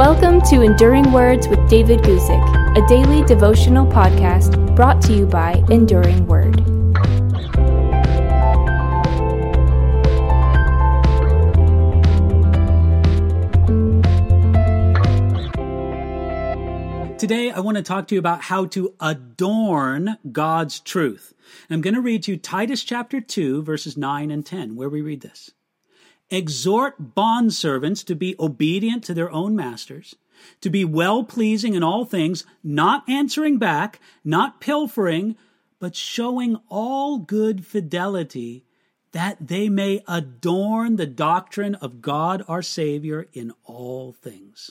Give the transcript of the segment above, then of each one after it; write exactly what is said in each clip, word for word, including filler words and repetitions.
Welcome to Enduring Words with David Guzik, a daily devotional podcast brought to you by Enduring Word. Today, I want to talk to you about how to adorn God's truth. I'm going to read to you Titus chapter two, verses nine and ten, where we read this. Exhort bondservants to be obedient to their own masters, to be well-pleasing in all things, not answering back, not pilfering, but showing all good fidelity, that they may adorn the doctrine of God our Savior in all things.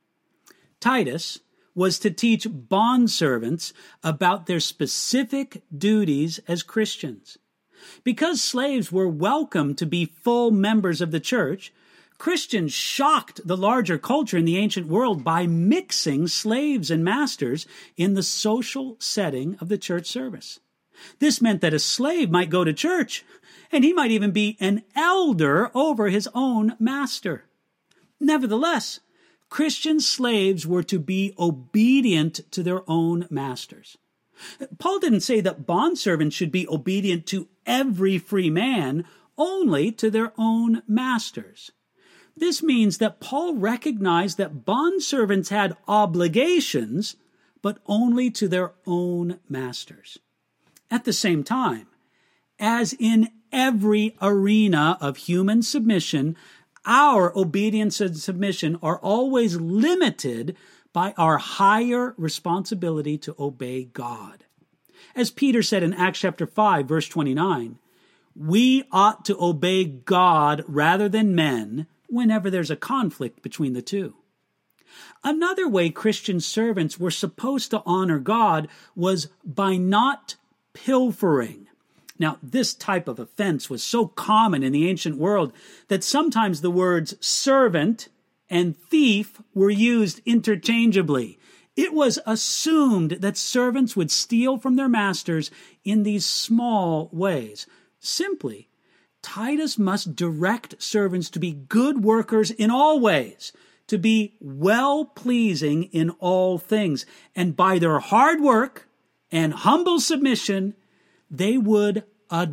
Titus was to teach bondservants about their specific duties as Christians. Because slaves were welcome to be full members of the church, Christians shocked the larger culture in the ancient world by mixing slaves and masters in the social setting of the church service. This meant that a slave might go to church, and he might even be an elder over his own master. Nevertheless, Christian slaves were to be obedient to their own masters. Paul didn't say that bondservants should be obedient to every free man, only to their own masters. This means that Paul recognized that bondservants had obligations, but only to their own masters. At the same time, as in every arena of human submission, our obedience and submission are always limited by our higher responsibility to obey God. As Peter said in Acts chapter five, verse twenty-nine, we ought to obey God rather than men whenever there's a conflict between the two. Another way Christian servants were supposed to honor God was by not pilfering. Now, this type of offense was so common in the ancient world that sometimes the words servant and thief were used interchangeably. It was assumed that servants would steal from their masters in these small ways. Simply, Titus must direct servants to be good workers in all ways, to be well-pleasing in all things, and by their hard work and humble submission, they would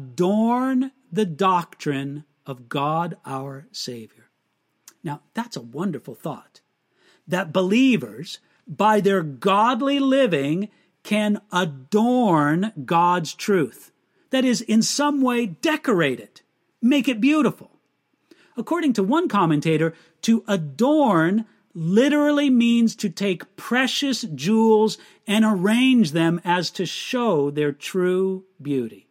adorn the doctrine of God our Savior. Now, that's a wonderful thought, that believers, by their godly living, can adorn God's truth. That is, in some way, decorate it, make it beautiful. According to one commentator, to adorn literally means to take precious jewels and arrange them as to show their true beauty.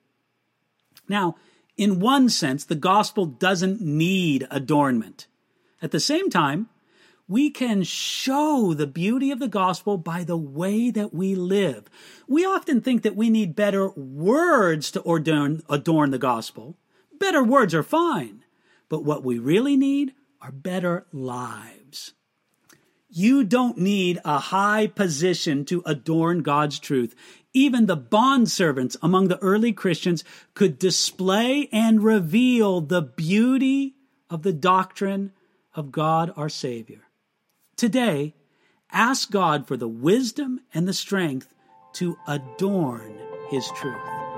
Now, in one sense, the gospel doesn't need adornment. At the same time, we can show the beauty of the gospel by the way that we live. We often think that we need better words to adorn, adorn the gospel. Better words are fine, but what we really need are better lives. You don't need a high position to adorn God's truth. Even the bondservants among the early Christians could display and reveal the beauty of the doctrine of God our Savior. Today, ask God for the wisdom and the strength to adorn His truth.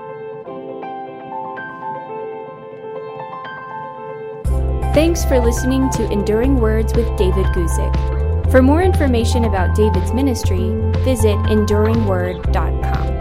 Thanks for listening to Enduring Words with David Guzik. For more information about David's ministry, visit enduring word dot com.